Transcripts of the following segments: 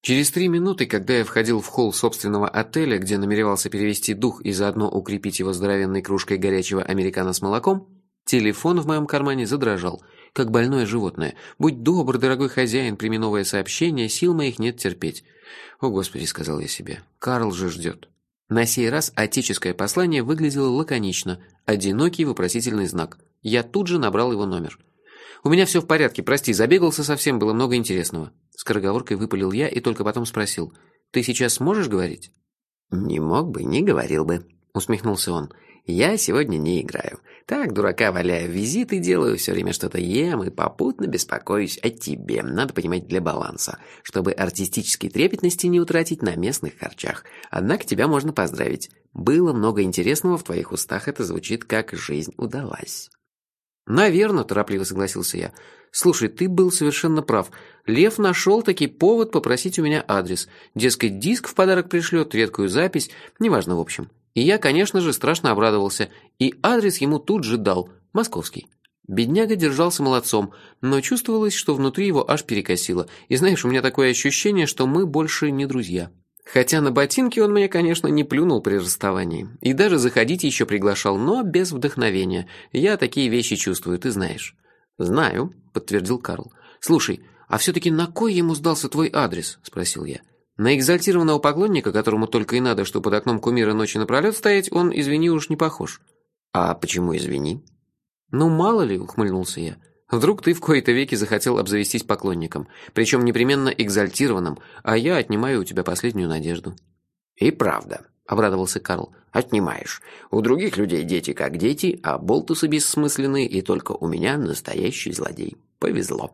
Через 3 минуты, когда я входил в холл собственного отеля, где намеревался перевести дух и заодно укрепить его здоровенной кружкой горячего американо с молоком, телефон в моем кармане задрожал, как больное животное. «Будь добр, дорогой хозяин, прими новое сообщение, сил моих нет терпеть». «О, Господи», — сказал я себе, — «Карл же ждет». На сей раз отеческое послание выглядело лаконично, одинокий вопросительный знак. Я тут же набрал его номер. «У меня все в порядке, прости, забегался совсем, было много интересного». Скороговоркой выпалил я и только потом спросил: «Ты сейчас сможешь говорить?» «Не мог бы, не говорил бы», — усмехнулся он. «Я сегодня не играю. Так, дурака валяю, визиты делаю, все время что-то ем и попутно беспокоюсь о тебе. Надо понимать, для баланса, чтобы артистической трепетности не утратить на местных харчах. Однако тебя можно поздравить. Было много интересного в твоих устах, это звучит как «жизнь удалась». «Наверно», – торопливо согласился я. «Слушай, ты был совершенно прав. Лев нашел таки повод попросить у меня адрес. Дескать, диск в подарок пришлет, редкую запись, неважно в общем. И я, конечно же, страшно обрадовался. И адрес ему тут же дал, московский». Бедняга держался молодцом, но чувствовалось, что внутри его аж перекосило. И знаешь, у меня такое ощущение, что мы больше не друзья. Хотя на ботинки он мне, конечно, не плюнул при расставании. И даже заходить еще приглашал, но без вдохновения. Я такие вещи чувствую, ты знаешь. «Знаю», — подтвердил Карл. «Слушай, а все-таки на кой ему сдался твой адрес?» — спросил я. «На экзальтированного поклонника, которому только и надо, что под окном кумира ночи напролет стоять, он, извини, уж не похож». «А почему извини?» «Ну, мало ли», — ухмыльнулся я. «Вдруг ты в кои-то веки захотел обзавестись поклонником, причем непременно экзальтированным, а я отнимаю у тебя последнюю надежду». «И правда», — обрадовался Карл, — «отнимаешь. У других людей дети как дети, а болтусы бессмысленные, и только у меня настоящий злодей. Повезло».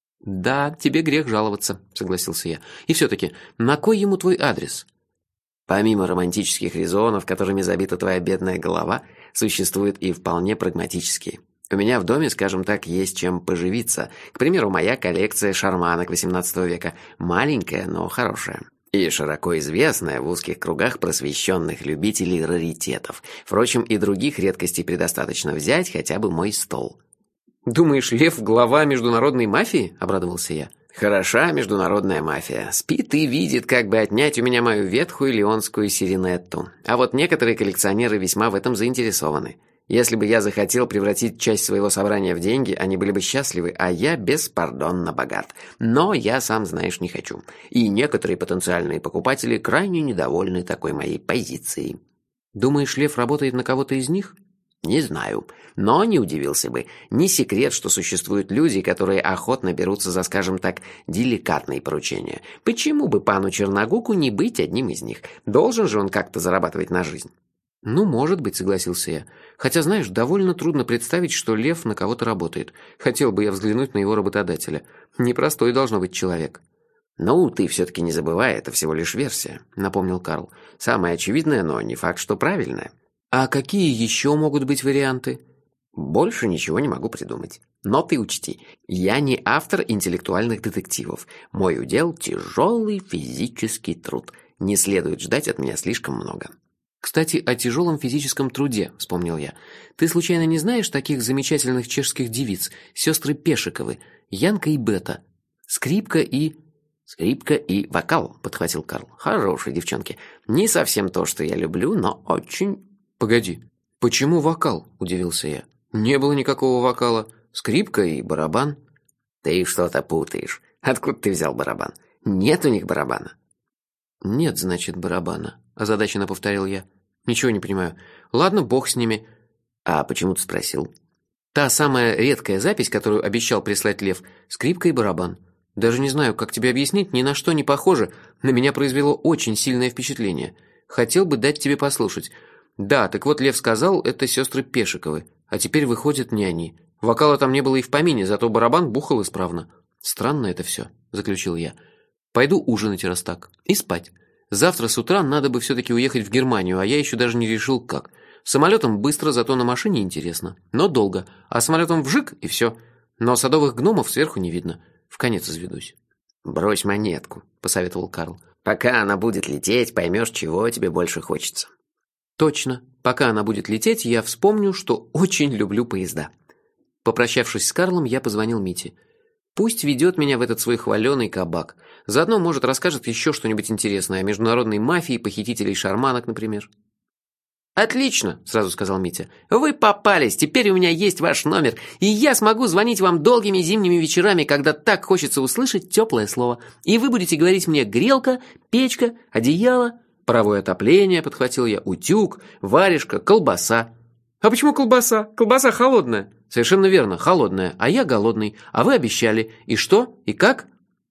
«Да, тебе грех жаловаться», — согласился я. «И все-таки, на кой ему твой адрес?» «Помимо романтических резонов, которыми забита твоя бедная голова, существуют и вполне прагматические. У меня в доме, скажем так, есть чем поживиться. К примеру, моя коллекция шарманок XVIII века. Маленькая, но хорошая. И широко известная в узких кругах просвещенных любителей раритетов. Впрочем, и других редкостей предостаточно взять хотя бы мой стол». «Думаешь, Лев – глава международной мафии?» – обрадовался я. «Хороша международная мафия. Спит и видит, как бы отнять у меня мою ветхую леонскую сиренетту. А вот некоторые коллекционеры весьма в этом заинтересованы. Если бы я захотел превратить часть своего собрания в деньги, они были бы счастливы, а я беспардонно богат. Но я, сам знаешь, не хочу. И некоторые потенциальные покупатели крайне недовольны такой моей позицией». «Думаешь, Лев работает на кого-то из них?» «Не знаю, но не удивился бы. Не секрет, что существуют люди, которые охотно берутся за, скажем так, деликатные поручения. Почему бы пану Черногуку не быть одним из них? Должен же он как-то зарабатывать на жизнь». «Ну, может быть», — согласился я. «Хотя, знаешь, довольно трудно представить, что Лев на кого-то работает. Хотел бы я взглянуть на его работодателя. Непростой должно быть человек». «Ну, ты все-таки не забывай, это всего лишь версия», — напомнил Карл. «Самое очевидное, но не факт, что правильное». «А какие еще могут быть варианты?» «Больше ничего не могу придумать. Но ты учти, я не автор интеллектуальных детективов. Мой удел — тяжелый физический труд. Не следует ждать от меня слишком много». «Кстати, о тяжелом физическом труде», — вспомнил я. «Ты случайно не знаешь таких замечательных чешских девиц, сестры Пешиковы, Янка и Бета, скрипка и...» «Скрипка и вокал», — подхватил Карл. «Хорошие девчонки. Не совсем то, что я люблю, но очень...» «Погоди, почему вокал?» — удивился я. «Не было никакого вокала. Скрипка и барабан». «Ты что-то путаешь. Откуда ты взял барабан? Нет у них барабана». «Нет, значит, барабана», — озадаченно повторил я. «Ничего не понимаю. Ладно, бог с ними». «А почему ты спросил?» «Та самая редкая запись, которую обещал прислать Лев, скрипка и барабан. Даже не знаю, как тебе объяснить, ни на что не похоже. На меня произвело очень сильное впечатление. Хотел бы дать тебе послушать. Да, так вот Лев сказал, это сестры Пешиковы. А теперь выходят не они. Вокала там не было и в помине, зато барабан бухал исправно. Странно это все», — заключил я. «Пойду ужинать, раз так. И спать. Завтра с утра надо бы все-таки уехать в Германию, а я еще даже не решил, как. Самолетом быстро, зато на машине интересно. Но долго. А самолетом вжик, и все. Но садовых гномов сверху не видно. Вконец изведусь». «Брось монетку», — посоветовал Карл. «Пока она будет лететь, поймешь, чего тебе больше хочется». «Точно. Пока она будет лететь, я вспомню, что очень люблю поезда». Попрощавшись с Карлом, я позвонил Мите. Пусть ведет меня в этот свой хваленый кабак. Заодно, может, расскажет еще что-нибудь интересное о международной мафии, похитителей шарманок, например. «Отлично», — сразу сказал Митя. «Вы попались, теперь у меня есть ваш номер, и я смогу звонить вам долгими зимними вечерами, когда так хочется услышать теплое слово. И вы будете говорить мне грелка, печка, одеяло, паровое отопление», — подхватил я, «утюг, варежка, колбаса». «А почему колбаса? Колбаса холодная». «Совершенно верно, холодная, а я голодный, а вы обещали. И что? И как?»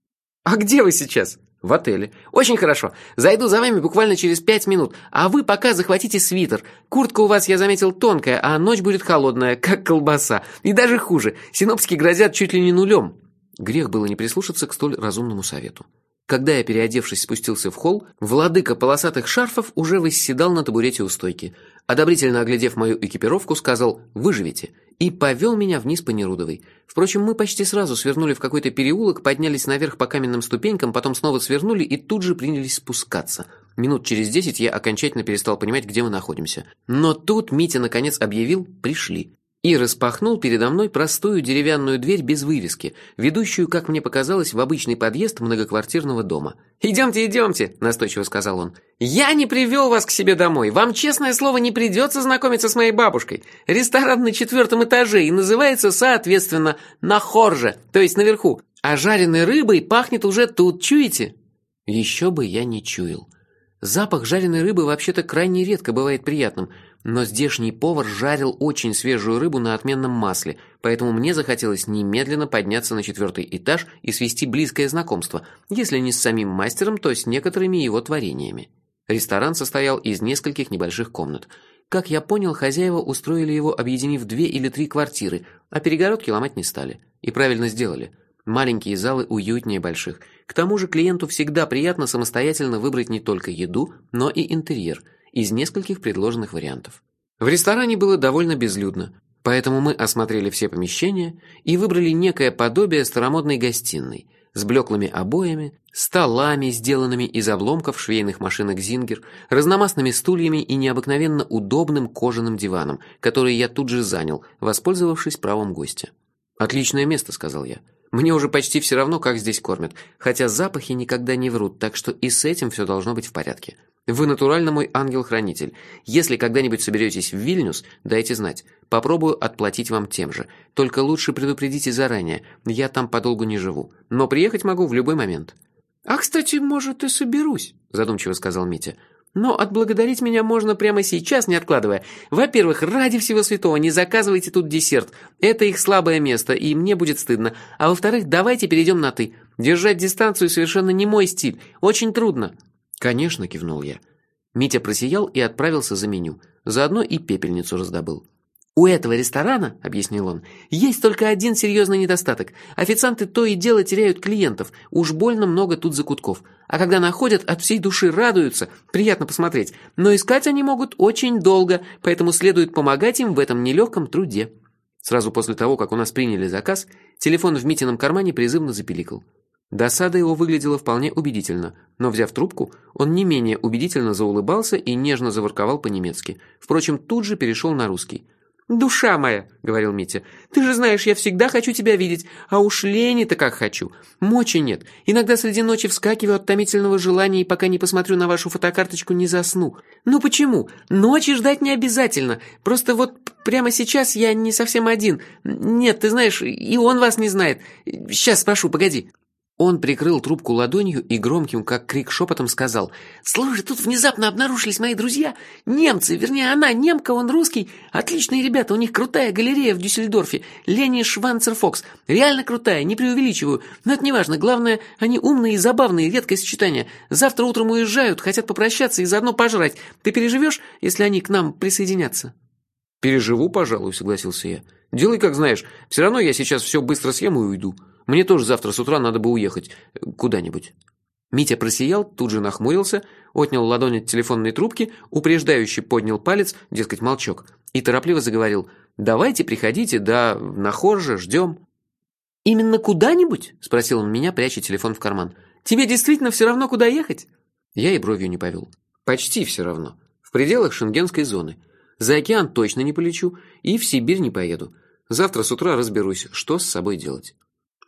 «А где вы сейчас?» «В отеле». «Очень хорошо. Зайду за вами буквально через 5 минут, а вы пока захватите свитер. Куртка у вас, я заметил, тонкая, а ночь будет холодная, как колбаса. И даже хуже. Синоптики грозят чуть ли не нулем». Грех было не прислушаться к столь разумному совету. Когда я, переодевшись, спустился в холл, владыка полосатых шарфов уже восседал на табурете у стойки. Одобрительно оглядев мою экипировку, сказал «Выживете» и повел меня вниз по Нерудовой. Впрочем, мы почти сразу свернули в какой-то переулок, поднялись наверх по каменным ступенькам, потом снова свернули и тут же принялись спускаться. Минут через 10 я окончательно перестал понимать, где мы находимся. Но тут Митя наконец объявил «Пришли». И распахнул передо мной простую деревянную дверь без вывески, ведущую, как мне показалось, в обычный подъезд многоквартирного дома. «Идемте, идемте», – настойчиво сказал он. «Я не привел вас к себе домой. Вам, честное слово, не придется знакомиться с моей бабушкой. Ресторан на 4-м этаже и называется, соответственно, «Нахорже», то есть наверху. А жареной рыбой пахнет уже тут, чуете?» Еще бы я не чуял. Запах жареной рыбы вообще-то крайне редко бывает приятным, но здешний повар жарил очень свежую рыбу на отменном масле, поэтому мне захотелось немедленно подняться на 4-й этаж и свести близкое знакомство, если не с самим мастером, то с некоторыми его творениями. Ресторан состоял из нескольких небольших комнат. Как я понял, хозяева устроили его, объединив 2 или 3 квартиры, а перегородки ломать не стали. И правильно сделали. Маленькие залы уютнее больших. К тому же клиенту всегда приятно самостоятельно выбрать не только еду, но и интерьер из нескольких предложенных вариантов. В ресторане было довольно безлюдно, поэтому мы осмотрели все помещения и выбрали некое подобие старомодной гостиной с блеклыми обоями, столами, сделанными из обломков швейных машинок «Зингер», разномастными стульями и необыкновенно удобным кожаным диваном, который я тут же занял, воспользовавшись правом гостя. «Отличное место», — сказал я. «Мне уже почти все равно, как здесь кормят, хотя запахи никогда не врут, так что и с этим все должно быть в порядке. Вы натурально мой ангел-хранитель. Если когда-нибудь соберетесь в Вильнюс, дайте знать. Попробую отплатить вам тем же. Только лучше предупредите заранее, я там подолгу не живу. Но приехать могу в любой момент». «А, кстати, может, и соберусь», — задумчиво сказал Митя. «Но отблагодарить меня можно прямо сейчас, не откладывая. Во-первых, ради всего святого, не заказывайте тут десерт. Это их слабое место, и мне будет стыдно. А во-вторых, давайте перейдем на «ты». Держать дистанцию совершенно не мой стиль. Очень трудно». «Конечно», — кивнул я. Митя просиял и отправился за меню. Заодно и пепельницу раздобыл. «У этого ресторана, — объяснил он, — есть только один серьезный недостаток. Официанты то и дело теряют клиентов. Уж больно много тут закутков. А когда находят, от всей души радуются. Приятно посмотреть. Но искать они могут очень долго, поэтому следует помогать им в этом нелегком труде». Сразу после того, как у нас приняли заказ, телефон в Митином кармане призывно запиликал. Досада его выглядела вполне убедительно, но, взяв трубку, он не менее убедительно заулыбался и нежно заворковал по-немецки. Впрочем, тут же перешел на русский. «Душа моя», — говорил Митя, — «ты же знаешь, я всегда хочу тебя видеть, а уж лени-то как хочу. Мочи нет. Иногда среди ночи вскакиваю от томительного желания и пока не посмотрю на вашу фотокарточку, не засну. Ну почему? Ночи ждать не обязательно. Просто вот прямо сейчас я не совсем один. Нет, ты знаешь, и он вас не знает. Сейчас спрошу, погоди». Он прикрыл трубку ладонью и громким, как крик, шепотом сказал: «Слушай, тут внезапно обнаружились мои друзья. Немцы, вернее, она немка, он русский. Отличные ребята, у них крутая галерея в Дюссельдорфе. Лени Шванцерфокс. Реально крутая, не преувеличиваю. Но это не важно. Главное, они умные и забавные, редкое сочетание. Завтра утром уезжают, хотят попрощаться и заодно пожрать. Ты переживешь, если они к нам присоединятся?» «Переживу, пожалуй», — согласился я. «Делай, как знаешь. Все равно я сейчас все быстро съем и уйду. Мне тоже завтра с утра надо бы уехать куда-нибудь». Митя просиял, тут же нахмурился, отнял ладонь от телефонной трубки, упреждающе поднял палец, дескать, молчок, и торопливо заговорил: «Давайте, приходите, да, на Хорже, ждем». «Именно куда-нибудь?» — спросил он меня, пряча телефон в карман. «Тебе действительно все равно, куда ехать?» Я и бровью не повел. «Почти все равно. В пределах шенгенской зоны. За океан точно не полечу и в Сибирь не поеду. Завтра с утра разберусь, что с собой делать».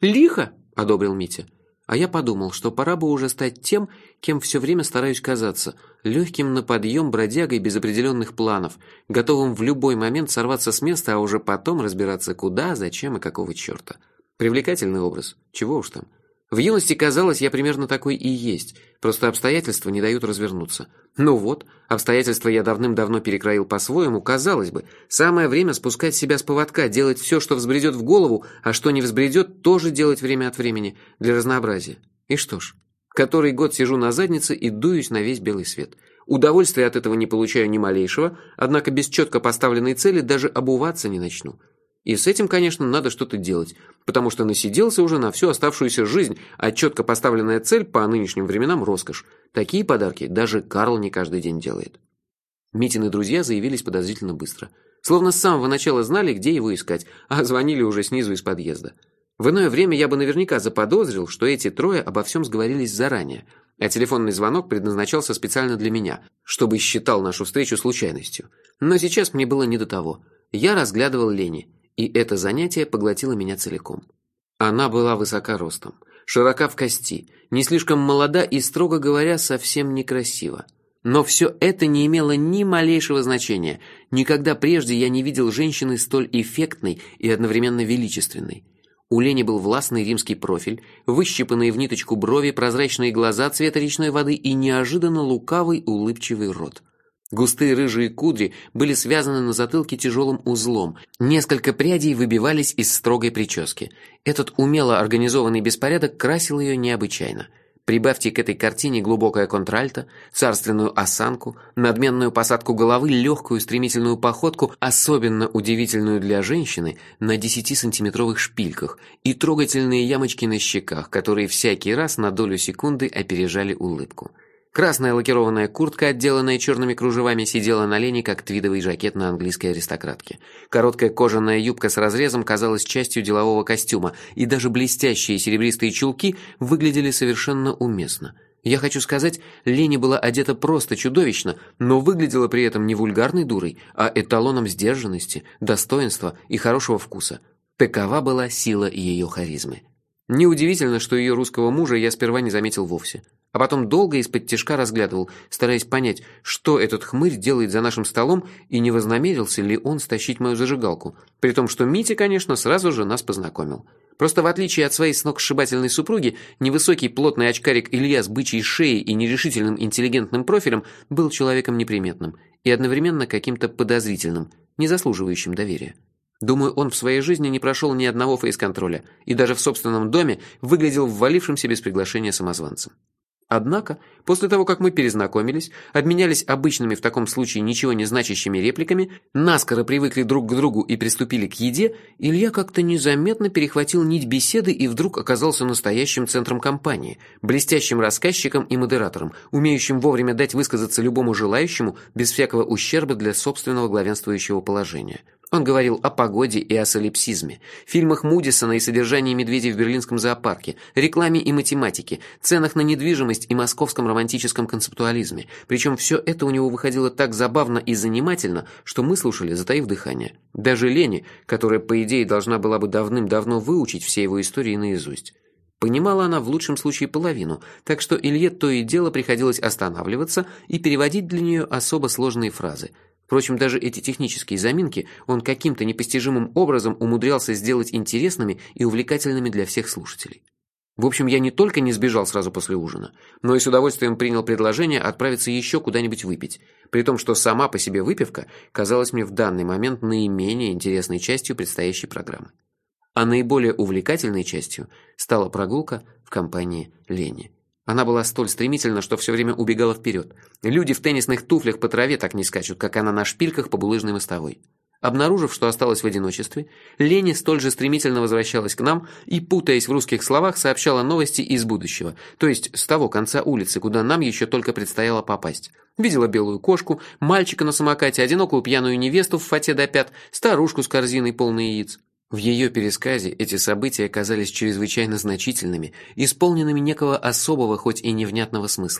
«Лихо!» – одобрил Митя. А я подумал, что пора бы уже стать тем, кем все время стараюсь казаться, легким на подъем бродягой без определенных планов, готовым в любой момент сорваться с места, а уже потом разбираться куда, зачем и какого черта. Привлекательный образ, чего уж там. В юности казалось, я примерно такой и есть, просто обстоятельства не дают развернуться. Ну вот, обстоятельства я давным-давно перекроил по-своему, казалось бы. Самое время спускать себя с поводка, делать все, что взбредет в голову, а что не взбредет, тоже делать время от времени, для разнообразия. И что ж, который год сижу на заднице и дуюсь на весь белый свет. Удовольствия от этого не получаю ни малейшего, однако без четко поставленной цели даже обуваться не начну. И с этим, конечно, надо что-то делать, потому что насиделся уже на всю оставшуюся жизнь, а четко поставленная цель по нынешним временам роскошь. Такие подарки даже Карл не каждый день делает. Митины друзья заявились подозрительно быстро. Словно с самого начала знали, где его искать, а звонили уже снизу из подъезда. В иное время я бы наверняка заподозрил, что эти трое обо всем сговорились заранее, а телефонный звонок предназначался специально для меня, чтобы считал нашу встречу случайностью. Но сейчас мне было не до того. Я разглядывал Лени. И это занятие поглотило меня целиком. Она была высока ростом, широка в кости, не слишком молода и, строго говоря, совсем некрасива. Но все это не имело ни малейшего значения. Никогда прежде я не видел женщины столь эффектной и одновременно величественной. У Лени был властный римский профиль, выщипанные в ниточку брови, прозрачные глаза цвета речной воды и неожиданно лукавый улыбчивый рот. Густые рыжие кудри были связаны на затылке тяжелым узлом, несколько прядей выбивались из строгой прически. Этот умело организованный беспорядок красил ее необычайно. Прибавьте к этой картине глубокое контральто, царственную осанку, надменную посадку головы, легкую стремительную походку, особенно удивительную для женщины, на 10-сантиметровых шпильках, и трогательные ямочки на щеках, которые всякий раз на долю секунды опережали улыбку. Красная лакированная куртка, отделанная черными кружевами, сидела на Лене, как твидовый жакет на английской аристократке. Короткая кожаная юбка с разрезом казалась частью делового костюма, и даже блестящие серебристые чулки выглядели совершенно уместно. Я хочу сказать, Лене была одета просто чудовищно, но выглядела при этом не вульгарной дурой, а эталоном сдержанности, достоинства и хорошего вкуса. Такова была сила ее харизмы. Неудивительно, что ее русского мужа я сперва не заметил вовсе. А потом долго из-под тишка разглядывал, стараясь понять, что этот хмырь делает за нашим столом и не вознамерился ли он стащить мою зажигалку. При том, что Митя, конечно, сразу же нас познакомил. Просто в отличие от своей сногсшибательной супруги, невысокий плотный очкарик Илья с бычьей шеей и нерешительным интеллигентным профилем был человеком неприметным и одновременно каким-то подозрительным, не заслуживающим доверия. Думаю, он в своей жизни не прошел ни одного фейс-контроля и даже в собственном доме выглядел ввалившимся без приглашения самозванцем. Однако, после того, как мы перезнакомились, обменялись обычными в таком случае ничего не значащими репликами, наскоро привыкли друг к другу и приступили к еде, Илья как-то незаметно перехватил нить беседы и вдруг оказался настоящим центром компании, блестящим рассказчиком и модератором, умеющим вовремя дать высказаться любому желающему без всякого ущерба для собственного главенствующего положения. Он говорил о погоде и о солипсизме, фильмах Мудисона и содержании медведей в берлинском зоопарке, рекламе и математике, ценах на недвижимость и московском романтическом концептуализме. Причем все это у него выходило так забавно и занимательно, что мы слушали, затаив дыхание. Даже Лене, которая, по идее, должна была бы давным-давно выучить все его истории наизусть. Понимала она в лучшем случае половину, так что Илье то и дело приходилось останавливаться и переводить для нее особо сложные фразы. Впрочем, даже эти технические заминки он каким-то непостижимым образом умудрялся сделать интересными и увлекательными для всех слушателей. В общем, я не только не сбежал сразу после ужина, но и с удовольствием принял предложение отправиться еще куда-нибудь выпить, при том, что сама по себе выпивка казалась мне в данный момент наименее интересной частью предстоящей программы. А наиболее увлекательной частью стала прогулка в компании Лени. Она была столь стремительна, что все время убегала вперед. Люди в теннисных туфлях по траве так не скачут, как она на шпильках по булыжной мостовой. Обнаружив, что осталась в одиночестве, Лени столь же стремительно возвращалась к нам и, путаясь в русских словах, сообщала новости из будущего, то есть с того конца улицы, куда нам еще только предстояло попасть. Видела белую кошку, мальчика на самокате, одинокую пьяную невесту в фате до пят, старушку с корзиной полной яиц. В ее пересказе эти события казались чрезвычайно значительными, исполненными некого особого, хоть и невнятного смысла.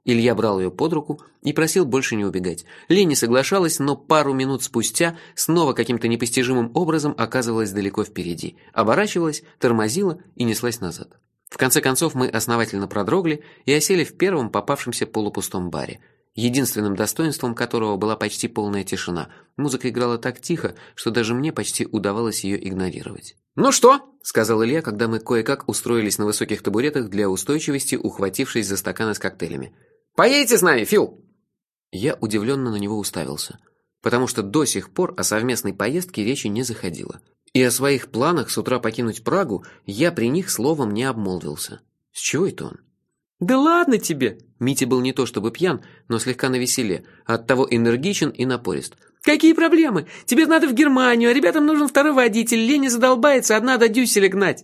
Илья брал ее под руку и просил больше не убегать. Леня соглашалась, но пару минут спустя снова каким-то непостижимым образом оказывалась далеко впереди, оборачивалась, тормозила и неслась назад. В конце концов мы основательно продрогли и осели в первом попавшемся полупустом баре, единственным достоинством которого была почти полная тишина. Музыка играла так тихо, что даже мне почти удавалось ее игнорировать. «Ну что?» – сказал Илья, когда мы кое-как устроились на высоких табуретах для устойчивости, ухватившись за стаканы с коктейлями. «Поедете с нами, Фил?» Я удивленно на него уставился, потому что до сих пор о совместной поездке речи не заходило. И о своих планах с утра покинуть Прагу я при них словом не обмолвился. С чего это он? «Да ладно тебе!» Митя был не то чтобы пьян, но слегка навеселе, оттого энергичен и напорист. «Какие проблемы? Тебе надо в Германию, а ребятам нужен второй водитель, Леня задолбается одна до Дюсселя гнать».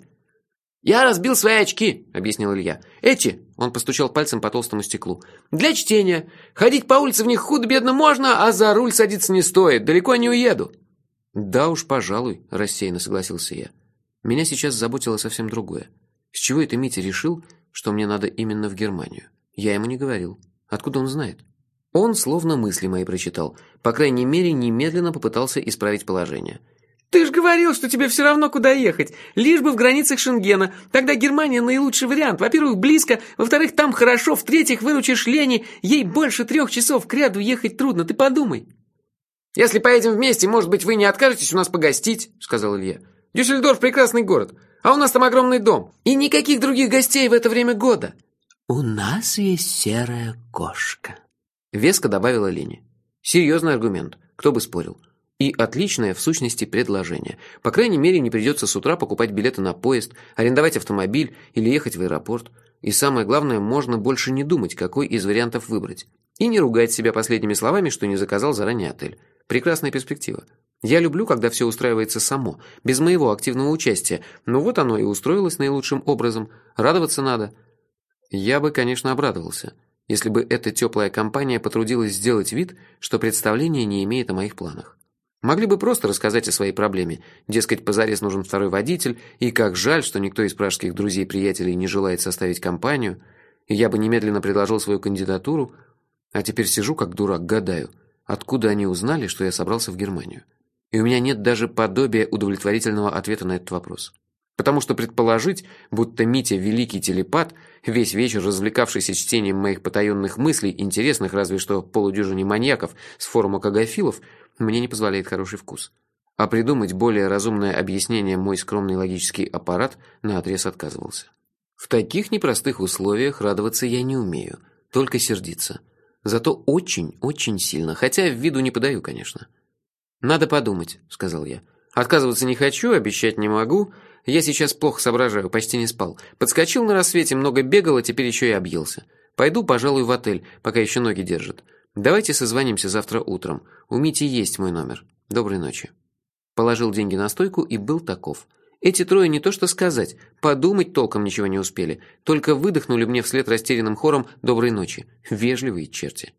«Я разбил свои очки», — объяснил Илья. «Эти», — он постучал пальцем по толстому стеклу, — «для чтения. Ходить по улице в них худо-бедно можно, а за руль садиться не стоит, далеко не уеду». «Да уж, пожалуй», — рассеянно согласился я. Меня сейчас заботило совсем другое. С чего это Митя решил, что мне надо именно в Германию? Я ему не говорил. Откуда он знает? Он словно мысли мои прочитал. По крайней мере, немедленно попытался исправить положение. «Ты ж говорил, что тебе все равно куда ехать, лишь бы в границах Шенгена. Тогда Германия наилучший вариант. Во-первых, близко, во-вторых, там хорошо, в-третьих, выручишь Лене, ей больше 3 часов к ряду ехать трудно, ты подумай». «Если поедем вместе, может быть, вы не откажетесь у нас погостить», — сказал Илья. «Дюссельдорф — прекрасный город, а у нас там огромный дом, и никаких других гостей в это время года». «У нас есть серая кошка», — веско добавила Леня. Серьезный аргумент, кто бы спорил. И отличное, в сущности, предложение. По крайней мере, не придется с утра покупать билеты на поезд, арендовать автомобиль или ехать в аэропорт. И самое главное, можно больше не думать, какой из вариантов выбрать. И не ругать себя последними словами, что не заказал заранее отель. Прекрасная перспектива. Я люблю, когда все устраивается само, без моего активного участия. Но вот оно и устроилось наилучшим образом. Радоваться надо. Я бы, конечно, обрадовался, если бы эта теплая компания потрудилась сделать вид, что представления не имеет о моих планах. Могли бы просто рассказать о своей проблеме. Дескать, позарез нужен второй водитель, и как жаль, что никто из пражских друзей-приятелей не желает составить компанию. И я бы немедленно предложил свою кандидатуру. А теперь сижу как дурак, гадаю, откуда они узнали, что я собрался в Германию. И у меня нет даже подобия удовлетворительного ответа на этот вопрос. Потому что предположить, будто Митя великий телепат, весь вечер развлекавшийся чтением моих потаенных мыслей, интересных разве что полудюжине маньяков с форума кагофилов, мне не позволяет хороший вкус. А придумать более разумное объяснение мой скромный логический аппарат наотрез отказывался. В таких непростых условиях радоваться я не умею, только сердиться. Зато очень сильно, хотя виду не подаю, конечно. «Надо подумать», — сказал я. «Отказываться не хочу, обещать не могу. Я сейчас плохо соображаю, почти не спал. Подскочил на рассвете, много бегал, а теперь еще и объелся. Пойду, пожалуй, в отель, пока еще ноги держат. Давайте созвонимся завтра утром. У Мити есть мой номер. Доброй ночи». Положил деньги на стойку и был таков. Эти трое не то что сказать, подумать толком ничего не успели, только выдохнули мне вслед растерянным хором «доброй ночи». Вежливые черти.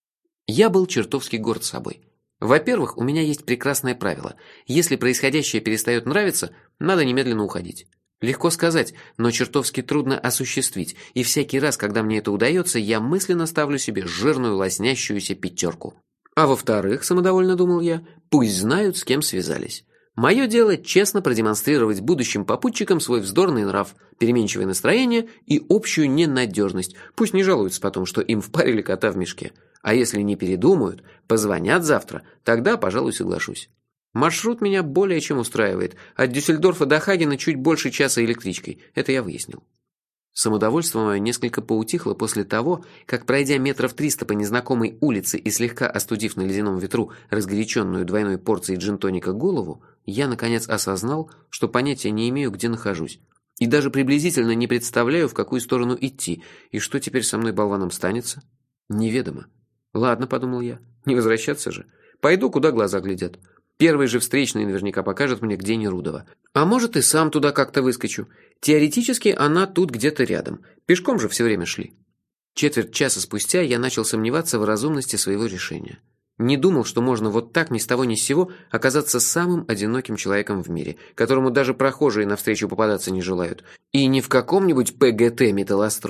Я был чертовски горд собой. Во-первых, у меня есть прекрасное правило. Если происходящее перестает нравиться, надо немедленно уходить. Легко сказать, но чертовски трудно осуществить, и всякий раз, когда мне это удается, я мысленно ставлю себе жирную лоснящуюся 5. А во-вторых, самодовольно думал я, пусть знают, с кем связались. Мое дело честно продемонстрировать будущим попутчикам свой вздорный нрав, переменчивое настроение и общую ненадежность. Пусть не жалуются потом, что им впарили кота в мешке. А если не передумают, позвонят завтра, тогда, пожалуй, соглашусь. Маршрут меня более чем устраивает. От Дюссельдорфа до Хагена чуть больше часа электричкой. Это я выяснил. Самодовольство мое несколько поутихло после того, как, пройдя метров 300 по незнакомой улице и слегка остудив на ледяном ветру разгоряченную двойной порцией джин-тоника голову, я, наконец, осознал, что понятия не имею, где нахожусь. И даже приблизительно не представляю, в какую сторону идти, и что теперь со мной болваном станется. Неведомо. Ладно, подумал я, не возвращаться же. Пойду, куда глаза глядят. Первый же встречный наверняка покажет мне, где Нерудова. А может, и сам туда как-то выскочу. Теоретически она тут где-то рядом. Пешком же все время шли. Четверть часа спустя я начал сомневаться в разумности своего решения. Не думал, что можно вот так ни с того ни с сего оказаться самым одиноким человеком в мире, которому даже прохожие навстречу попадаться не желают. И не в каком-нибудь ПГТ «Металлострой»,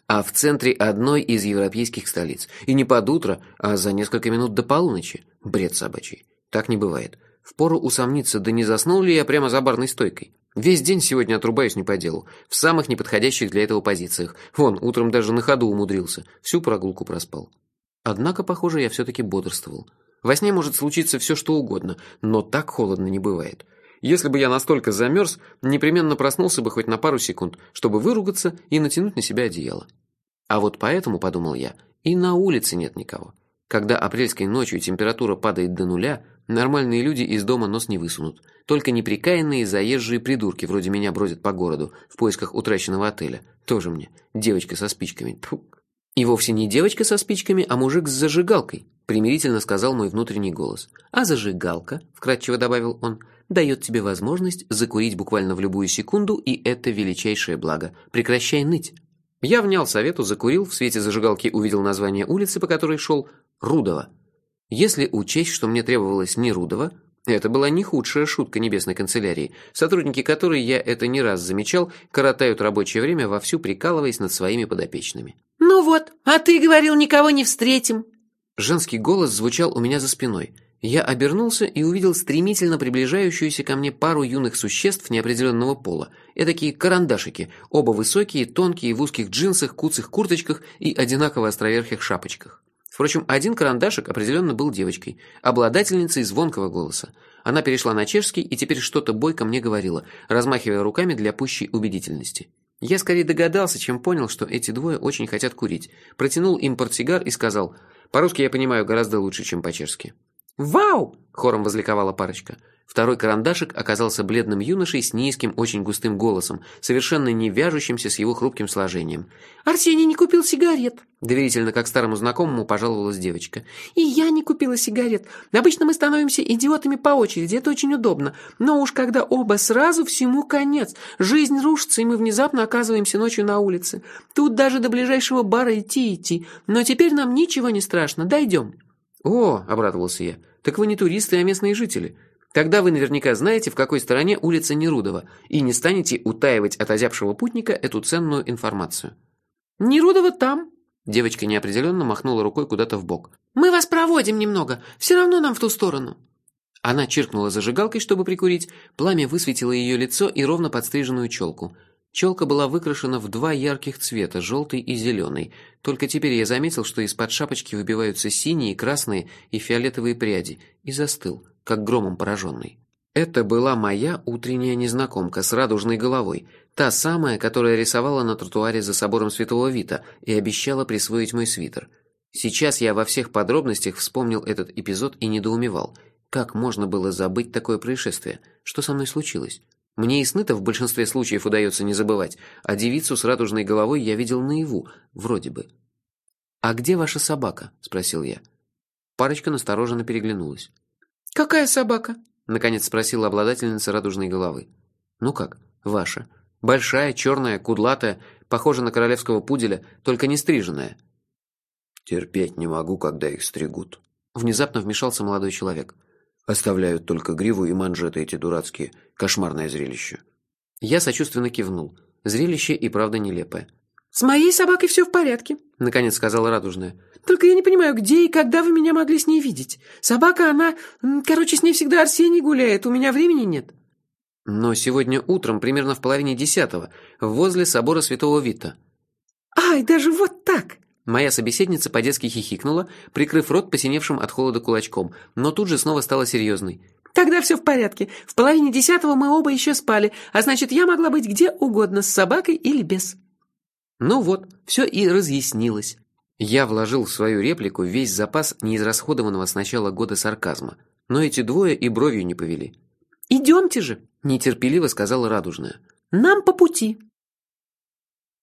а в центре одной из европейских столиц. И не под утро, а за несколько минут до полуночи. Бред собачий. Так не бывает. Впору усомниться, да не заснул ли я прямо за барной стойкой. Весь день сегодня отрубаюсь не по делу, в самых неподходящих для этого позициях. Вон, утром даже на ходу умудрился, всю прогулку проспал. Однако, похоже, я все-таки бодрствовал. Во сне может случиться все, что угодно, но так холодно не бывает. Если бы я настолько замерз, непременно проснулся бы хоть на пару секунд, чтобы выругаться и натянуть на себя одеяло. А вот поэтому, подумал я, и на улице нет никого. Когда апрельской ночью температура падает до нуля, нормальные люди из дома нос не высунут. Только неприкаянные заезжие придурки вроде меня бродят по городу в поисках утраченного отеля. Тоже мне девочка со спичками. Тьфу. И вовсе не девочка со спичками, а мужик с зажигалкой, примирительно сказал мой внутренний голос. А зажигалка, вкратчиво добавил он, дает тебе возможность закурить буквально в любую секунду, и это величайшее благо. Прекращай ныть. Я внял совету, закурил, в свете зажигалки увидел название улицы, по которой шел, Рудово. Если учесть, что мне требовалось не Рудово, это была не худшая шутка небесной канцелярии, сотрудники которой, я это не раз замечал, коротают рабочее время, вовсю прикалываясь над своими подопечными. «Ну вот, а ты говорил, никого не встретим!» Женский голос звучал у меня за спиной. Я обернулся и увидел стремительно приближающуюся ко мне пару юных существ неопределенного пола. Эдакие карандашики, оба высокие, тонкие, в узких джинсах, куцых курточках и одинаково островерхих шапочках. Впрочем, один карандашик определенно был девочкой, обладательницей звонкого голоса. Она перешла на чешский и теперь что-то бойко мне говорила, размахивая руками для пущей убедительности. Я скорее догадался, чем понял, что эти двое очень хотят курить. Протянул им портсигар и сказал: «По-русски я понимаю гораздо лучше, чем по-чешски». «Вау!» – хором возликовала парочка. Второй карандашик оказался бледным юношей с низким, очень густым голосом, совершенно не вяжущимся с его хрупким сложением. «Арсений не купил сигарет», – доверительно, как старому знакомому, пожаловалась девочка. «И я не купила сигарет. Обычно мы становимся идиотами по очереди, это очень удобно. Но уж когда оба сразу, всему конец. Жизнь рушится, и мы внезапно оказываемся ночью на улице. Тут даже до ближайшего бара идти. Но теперь нам ничего не страшно, дойдем». «О», – обрадовался я, – «так вы не туристы, а местные жители. Тогда вы наверняка знаете, в какой стороне улица Нерудова, и не станете утаивать от озябшего путника эту ценную информацию». «Нерудова там». Девочка неопределенно махнула рукой куда-то вбок. «Мы вас проводим немного, все равно нам в ту сторону». Она чиркнула зажигалкой, чтобы прикурить, пламя высветило ее лицо и ровно подстриженную челку. Челка была выкрашена в два ярких цвета, желтый и зеленый. Только теперь я заметил, что из-под шапочки выбиваются синие, красные и фиолетовые пряди, и застыл, как громом пораженный. Это была моя утренняя незнакомка с радужной головой, та самая, которая рисовала на тротуаре за собором Святого Вита и обещала присвоить мой свитер. Сейчас я во всех подробностях вспомнил этот эпизод и недоумевал. Как можно было забыть такое происшествие? Что со мной случилось? Мне и сны-то в большинстве случаев удается не забывать, а девицу с радужной головой я видел наяву, вроде бы. «А где ваша собака?» – спросил я. Парочка настороженно переглянулась. «Какая собака?» – наконец спросила обладательница радужной головы. «Ну как, ваша. Большая, черная, кудлатая, похожа на королевского пуделя, только не стриженная». «Терпеть не могу, когда их стригут», – внезапно вмешался молодой человек. «Оставляют только гриву и манжеты эти дурацкие. Кошмарное зрелище». Я сочувственно кивнул. Зрелище и правда нелепое. «С моей собакой все в порядке», — наконец сказала радужная. «Только я не понимаю, где и когда вы меня могли с ней видеть. Собака, она... Короче, с ней всегда Арсений гуляет, у меня времени нет». «Но сегодня утром, примерно в 9:30, возле собора Святого Вита». «Ай, даже вот так!» Моя собеседница по-детски хихикнула, прикрыв рот посиневшим от холода кулачком, но тут же снова стала серьезной. «Тогда все в порядке. В 9:30 мы оба еще спали, а значит, я могла быть где угодно, с собакой или без». Ну вот, все и разъяснилось. Я вложил в свою реплику весь запас неизрасходованного с начала года сарказма, но эти двое и бровью не повели. «Идемте же», — нетерпеливо сказала радужная. «Нам по пути».